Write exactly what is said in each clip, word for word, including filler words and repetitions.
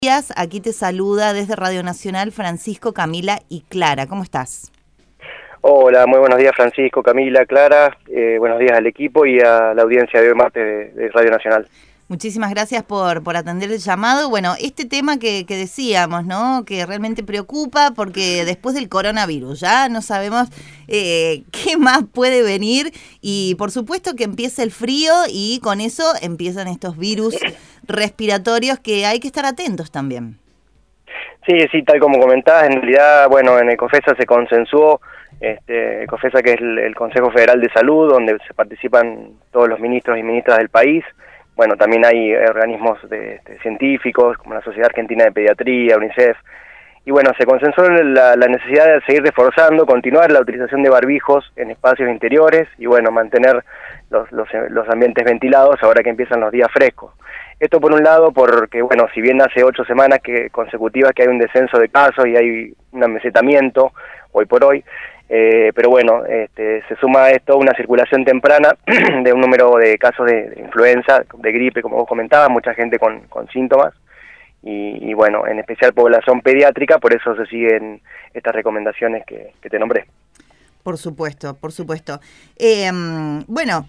días, aquí te saluda desde Radio Nacional Francisco, Camila y Clara. ¿Cómo estás? Hola, muy buenos días Francisco, Camila, Clara, eh, buenos días al equipo y a la audiencia de hoy martes de, de Radio Nacional. Muchísimas gracias por, por atender el llamado. Bueno, este tema que, que decíamos, ¿no? Que realmente preocupa porque después del coronavirus ya no sabemos eh, qué más puede venir y por supuesto que empieza el frío y con eso empiezan estos virus respiratorios que hay que estar atentos también. Sí, sí, tal como comentabas, en realidad, bueno, en Ecofesa se consensuó, este, Ecofesa que es el, el Consejo Federal de Salud, donde se participan todos los ministros y ministras del país. Bueno, también hay organismos de, de científicos, como la Sociedad Argentina de Pediatría, UNICEF, y bueno, se consensuó la, la necesidad de seguir reforzando, continuar la utilización de barbijos en espacios interiores y bueno, mantener los, los, los ambientes ventilados ahora que empiezan los días frescos. Esto por un lado porque, bueno, si bien hace ocho semanas que consecutivas que hay un descenso de casos y hay un amesetamiento hoy por hoy, Eh, pero bueno, este, se suma a esto una circulación temprana de un número de casos de, de influenza, de gripe, como vos comentabas, mucha gente con, con síntomas, y, y bueno, en especial población pediátrica, por eso se siguen estas recomendaciones que, que te nombré. Por supuesto, por supuesto. Eh, bueno,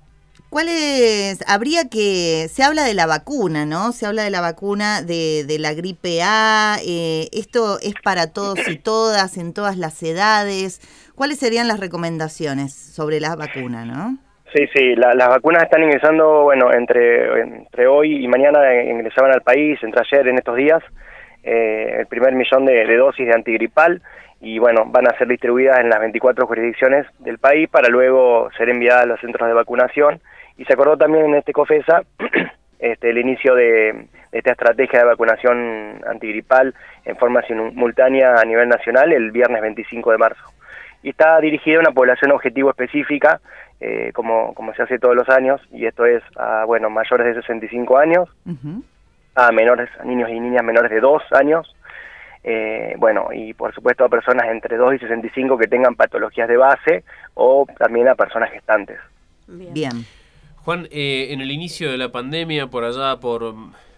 ¿cuáles? Habría que, se habla de la vacuna, ¿no? Se habla de la vacuna de, de la gripe A, eh, esto es para todos y todas, en todas las edades. ¿Cuáles serían las recomendaciones sobre la vacuna, no? Sí, sí, la, las vacunas están ingresando, bueno, entre, entre hoy y mañana ingresaban al país, entre ayer en estos días, eh, el primer millón de, de dosis de antigripal, y bueno, van a ser distribuidas en las veinticuatro jurisdicciones del país para luego ser enviadas a los centros de vacunación. Y se acordó también en este COFESA este, el inicio de, de esta estrategia de vacunación antigripal en forma simultánea a nivel nacional el viernes veinticinco de marzo. Y está dirigida a una población objetivo específica, eh, como, como se hace todos los años, y esto es a bueno, mayores de sesenta y cinco años, uh-huh. a menores, a niños y niñas menores de dos años, eh, bueno, y por supuesto a personas entre dos y sesenta y cinco que tengan patologías de base, o también a personas gestantes. Bien. Bien. Juan, eh, en el inicio de la pandemia, por allá por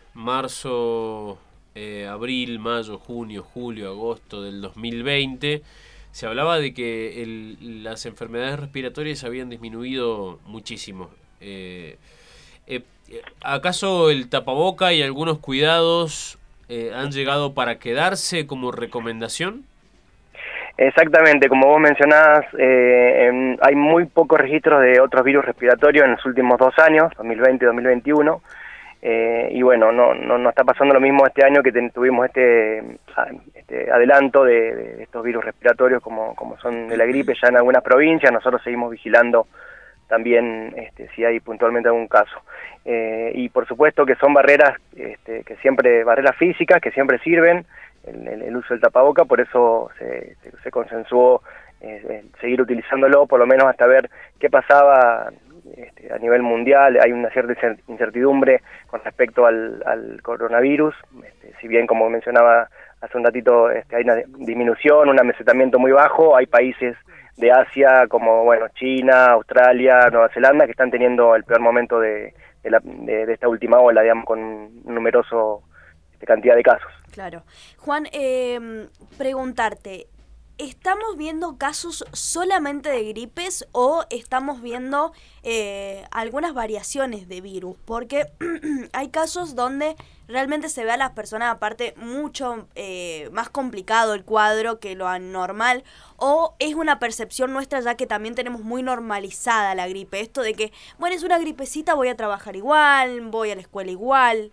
marzo, eh, abril, mayo, junio, julio, agosto del dos mil veinte, se hablaba de que el, las enfermedades respiratorias habían disminuido muchísimo. Eh, eh, ¿Acaso el tapaboca y algunos cuidados eh, han llegado para quedarse como recomendación? Exactamente, como vos mencionás, eh, en, hay muy pocos registros de otros virus respiratorios en los últimos dos años, dos mil veinte y dos mil veintiuno, eh, y bueno, no, no, no está pasando lo mismo este año que ten, tuvimos este, este adelanto de, de estos virus respiratorios como, como son de la gripe ya en algunas provincias. Nosotros seguimos vigilando también este, si hay puntualmente algún caso. Eh, y por supuesto que son barreras, este, que siempre, barreras físicas que siempre sirven, El, el, el uso del tapaboca, por eso se, se, se consensuó eh, seguir utilizándolo, por lo menos hasta ver qué pasaba este, a nivel mundial. Hay una cierta incertidumbre con respecto al, al coronavirus, este, si bien como mencionaba hace un ratito este, hay una disminución, un amesetamiento muy bajo, hay países de Asia como bueno China, Australia, Nueva Zelanda que están teniendo el peor momento de, de, la, de, de esta última ola, digamos, con un numeroso este, cantidad de casos. Claro. Juan, eh, preguntarte, ¿estamos viendo casos solamente de gripes o estamos viendo eh, algunas variaciones de virus? Porque hay casos donde realmente se ve a las personas, aparte, mucho eh, más complicado el cuadro que lo anormal, o es una percepción nuestra ya que también tenemos muy normalizada la gripe, esto de que, bueno, es una gripecita, voy a trabajar igual, voy a la escuela igual.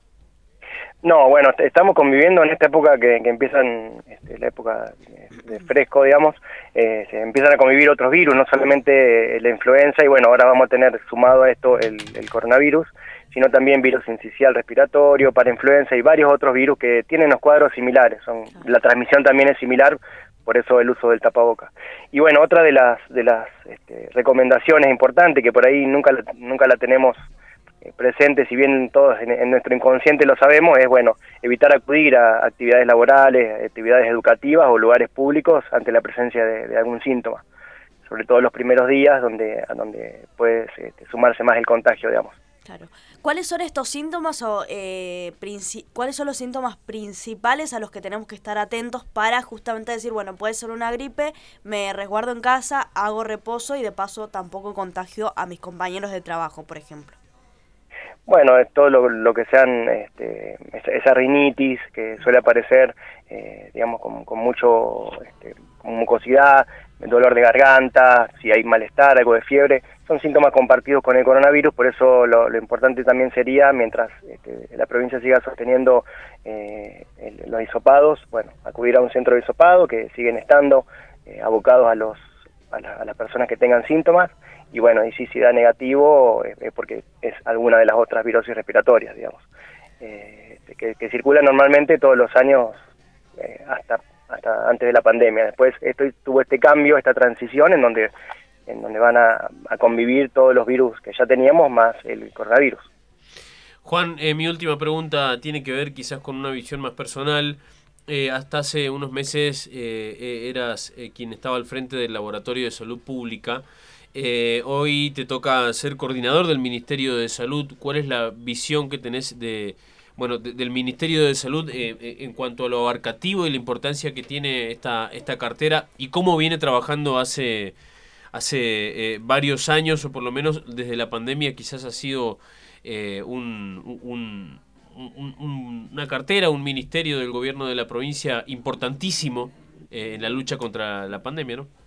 No, bueno, estamos conviviendo en esta época que, que empiezan, este, la época de, de fresco, digamos, eh, se empiezan a convivir otros virus, no solamente la influenza, y bueno, ahora vamos a tener sumado a esto el, el coronavirus, sino también virus sincicial respiratorio, parainfluenza y varios otros virus que tienen los cuadros similares, son, la transmisión también es similar, por eso el uso del tapaboca. Y bueno, otra de las de las este, recomendaciones importantes, que por ahí nunca, nunca la tenemos presente, si bien todos en, en nuestro inconsciente lo sabemos, es bueno evitar acudir a actividades laborales, actividades educativas o lugares públicos ante la presencia de, de algún síntoma, sobre todo los primeros días donde, donde puede este, sumarse más el contagio, digamos. Claro. ¿Cuáles son estos síntomas o eh, princi- cuáles son los síntomas principales a los que tenemos que estar atentos para justamente decir, bueno, puede ser una gripe, me resguardo en casa, hago reposo y de paso tampoco contagio a mis compañeros de trabajo, por ejemplo? Bueno, es todo lo, lo que sean este, esa, esa rinitis que suele aparecer, eh, digamos, con, con mucho, este, con mucosidad, dolor de garganta, si hay malestar, algo de fiebre, son síntomas compartidos con el coronavirus, por eso lo, lo importante también sería, mientras este, la provincia siga sosteniendo eh, el, los hisopados, bueno, acudir a un centro de hisopado, que siguen estando eh, abocados a, los, a, la, a las personas que tengan síntomas, y bueno, y si, si da negativo es, es porque es alguna de las otras virosis respiratorias, digamos, eh, que, que circulan normalmente todos los años eh, hasta hasta antes de la pandemia. Después esto tuvo este cambio, esta transición en donde en donde van a, a convivir todos los virus que ya teníamos más el coronavirus. Juan, eh, mi última pregunta tiene que ver quizás con una visión más personal. Eh, hasta hace unos meses eh, eh, eras eh, quien estaba al frente del Laboratorio de Salud Pública. Eh, hoy te toca ser coordinador del Ministerio de Salud. ¿Cuál es la visión que tenés de, bueno, de, del Ministerio de Salud eh, eh, en cuanto a lo abarcativo y la importancia que tiene esta, esta cartera y cómo viene trabajando hace, hace eh, varios años, o por lo menos desde la pandemia quizás ha sido eh, un, un, un, un, una cartera, un ministerio del gobierno de la provincia importantísimo eh, en la lucha contra la pandemia, ¿no?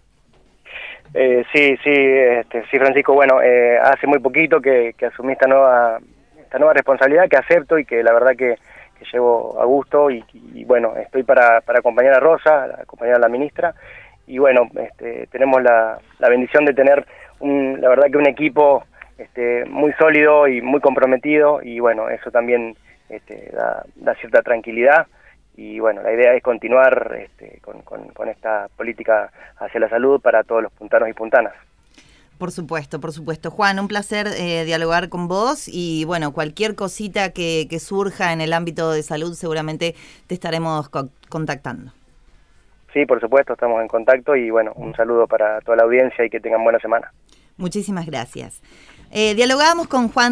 Eh, sí, sí, este, sí, Francisco, bueno, eh, hace muy poquito que, que asumí esta nueva esta nueva responsabilidad que acepto y que la verdad que, que llevo a gusto y, y bueno, estoy para, para acompañar a Rosa, acompañar a la ministra y bueno, este, tenemos la, la bendición de tener un, la verdad que un equipo este, muy sólido y muy comprometido y bueno, eso también este, da, da cierta tranquilidad. Y bueno, la idea es continuar este, con, con, con esta política hacia la salud para todos los puntanos y puntanas. Por supuesto, por supuesto. Juan, un placer eh, dialogar con vos y bueno, cualquier cosita que, que surja en el ámbito de salud seguramente te estaremos co- contactando. Sí, por supuesto, estamos en contacto y bueno, un saludo para toda la audiencia y que tengan buena semana. Muchísimas gracias. Eh, dialogábamos con Juan